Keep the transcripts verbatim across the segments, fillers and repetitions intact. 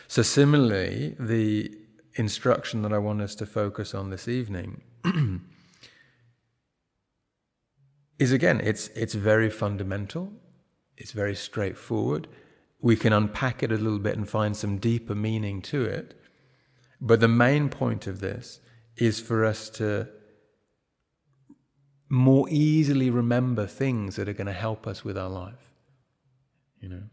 So similarly, the instruction that I want us to focus on this evening is, again, it's it's very fundamental, it's very straightforward. We can unpack it a little bit and find some deeper meaning to it. But the main point of this is for us to more easily remember things that are going to help us with our life. You know.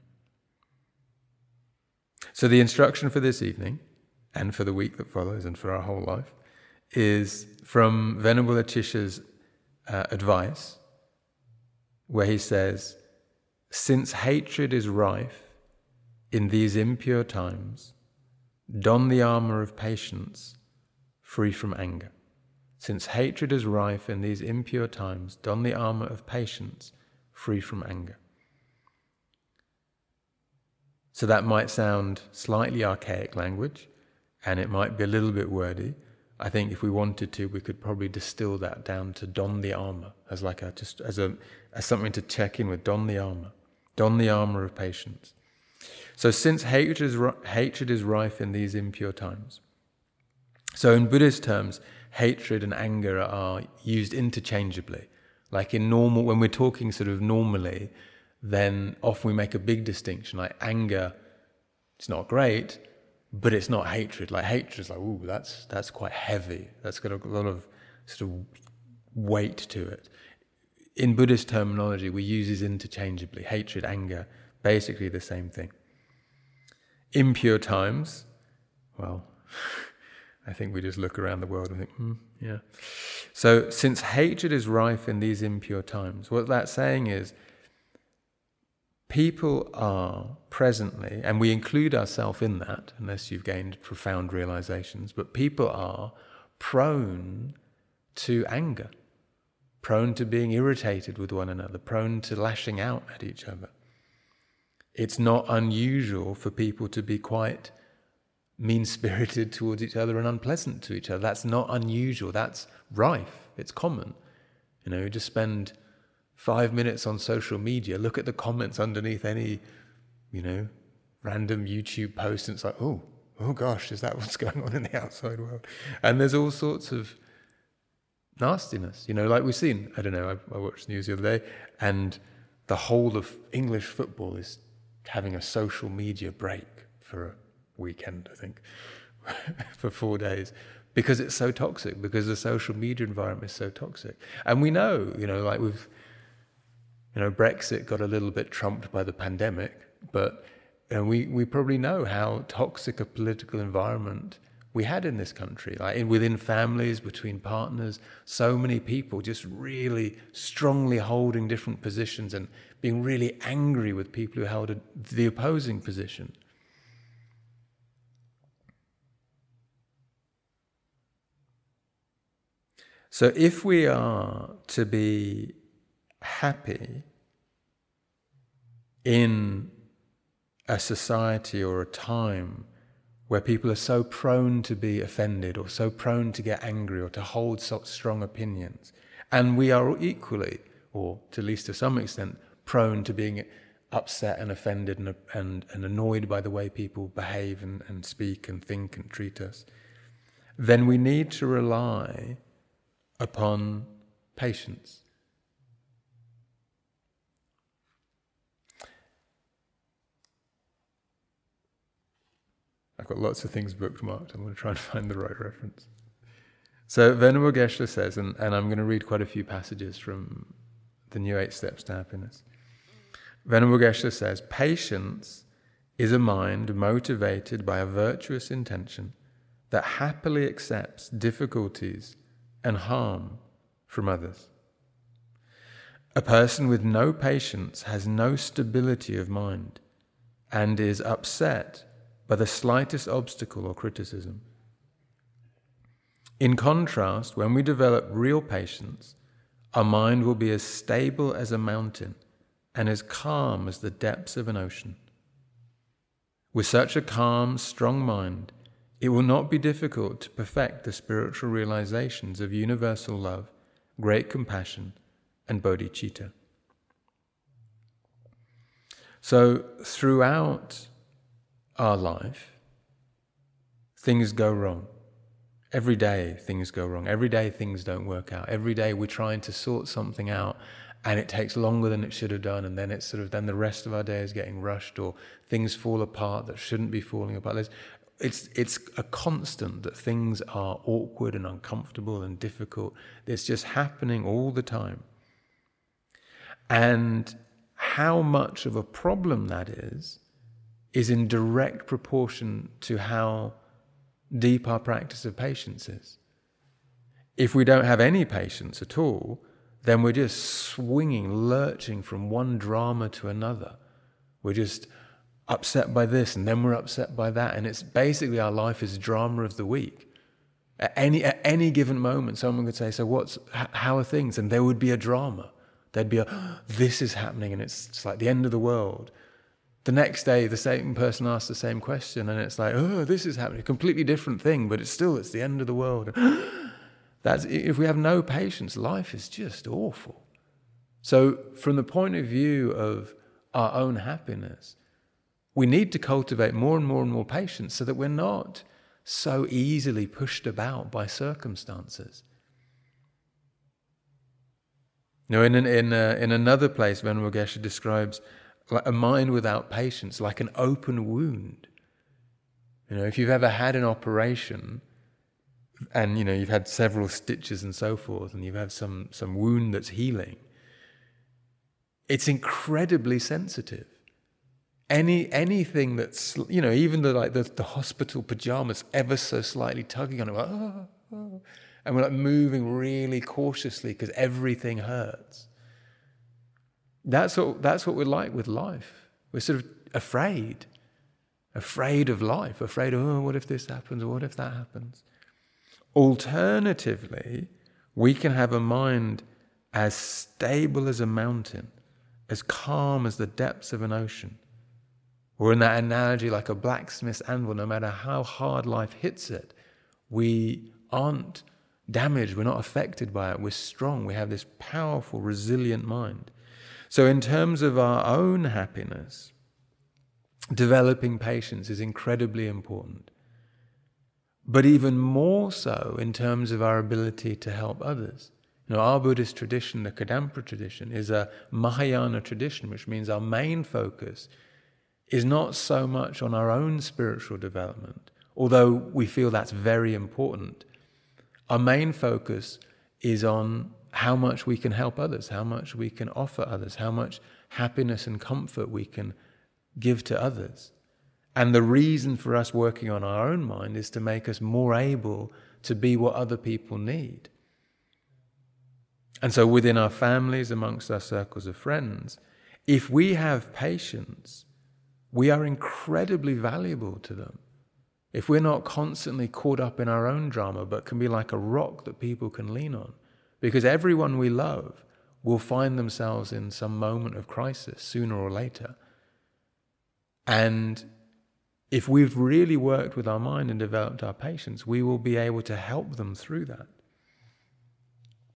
So the instruction for this evening, and for the week that follows, and for our whole life, is from Venerable Atisha's uh, advice, where he says, "Since hatred is rife in these impure times, don the armor of patience, free from anger." Since hatred is rife in these impure times, don the armor of patience, free from anger. So that might sound slightly archaic language, and it might be a little bit wordy. I think if we wanted to, we could probably distill that down to don the armor, as like a just as a as something to check in with. Don the armor, don the armor of patience. So since hatred is hatred is rife in these impure times. So in Buddhist terms, hatred and anger are used interchangeably. Like in normal, when we're talking sort of normally, then often we make a big distinction. Like anger, it's not great, but it's not hatred. Like hatred is like, ooh, that's that's quite heavy. That's got a lot of sort of weight to it. In Buddhist terminology, we use these interchangeably. Hatred, anger, basically the same thing. Impure times, well, I think we just look around the world and think, hmm, yeah. So since hatred is rife in these impure times, what that's saying is people are presently, and we include ourselves in that, unless you've gained profound realizations, but people are prone to anger, prone to being irritated with one another, prone to lashing out at each other. It's not unusual for people to be quite mean-spirited towards each other and unpleasant to each other. That's not unusual. That's rife. It's common. You know, you just spend five minutes on social media, look at the comments underneath any, you know, random YouTube post, and it's like, oh, oh gosh, is that what's going on in the outside world? And there's all sorts of nastiness. You know, like we've seen, I don't know, I, I watched the news the other day, and the whole of English football is having a social media break for a weekend, I think, for four days, because it's so toxic, because the social media environment is so toxic. And we know, you know, like we've, you know, Brexit got a little bit trumped by the pandemic, but you know, we, we probably know how toxic a political environment we had in this country, like in, within families, between partners, so many people just really strongly holding different positions and being really angry with people who held a, the opposing position. So if we are to be happy in a society or a time where people are so prone to be offended or so prone to get angry or to hold such strong opinions, and we are equally, or to at least to some extent, prone to being upset and offended and, and, and annoyed by the way people behave and, and speak and think and treat us, then we need to rely upon patience. I've got lots of things bookmarked. I'm going to try and find the right reference. So Venerable Geshe says, and, and I'm going to read quite a few passages from the New Eight Steps to Happiness. Venerable Geshe says, patience is a mind motivated by a virtuous intention that happily accepts difficulties and harm from others. A person with no patience has no stability of mind and is upset by the slightest obstacle or criticism. In contrast, when we develop real patience, our mind will be as stable as a mountain and as calm as the depths of an ocean. With such a calm, strong mind, it will not be difficult to perfect the spiritual realizations of universal love, great compassion, and bodhicitta. So, throughout our life, things go wrong. Every day things go wrong. Every day things don't work out. Every day we're trying to sort something out and it takes longer than it should have done, and then it's sort of then the rest of our day is getting rushed, or things fall apart that shouldn't be falling apart. There's, it's it's a constant that things are awkward and uncomfortable and difficult. It's just happening all the time. And how much of a problem that is is in direct proportion to how deep our practice of patience is. If we don't have any patience at all, then we're just swinging, lurching from one drama to another. We're just upset by this, and then we're upset by that, and it's basically our life is drama of the week. At any at any given moment, someone could say, "So what's how are things?" And there would be a drama. There'd be a, oh, "This is happening," and it's, it's like the end of the world. The next day, the same person asks the same question, and it's like, "Oh, this is happening." A completely different thing, but it's still it's the end of the world. That's if we have no patience, life is just awful. So, from the point of view of our own happiness, we need to cultivate more and more and more patience so that we're not so easily pushed about by circumstances. You know, in an, in a, in another place, Venerable Geshe describes like a mind without patience, like an open wound. You know, if you've ever had an operation, and you know you've had several stitches and so forth, and you have some some wound that's healing, it's incredibly sensitive. Any anything that's, you know, even the like the, the hospital pajamas ever so slightly tugging on it, like, oh, oh, and we're like moving really cautiously because everything hurts. That's what that's what we're like with life. We're sort of afraid, afraid of life, afraid of, oh, what if this happens, or what if that happens? Alternatively, we can have a mind as stable as a mountain, as calm as the depths of an ocean. Or in that analogy, like a blacksmith's anvil, no matter how hard life hits it, we aren't damaged, we're not affected by it, we're strong, we have this powerful, resilient mind. So in terms of our own happiness, developing patience is incredibly important. But even more so in terms of our ability to help others. You know, our Buddhist tradition, the Kadampa tradition, is a Mahayana tradition, which means our main focus is not so much on our own spiritual development, although we feel that's very important. Our main focus is on how much we can help others, how much we can offer others, how much happiness and comfort we can give to others. And the reason for us working on our own mind is to make us more able to be what other people need. And so within our families, amongst our circles of friends, if we have patience, we are incredibly valuable to them. If we're not constantly caught up in our own drama, but can be like a rock that people can lean on. Because everyone we love will find themselves in some moment of crisis sooner or later. And if we've really worked with our mind and developed our patience, we will be able to help them through that.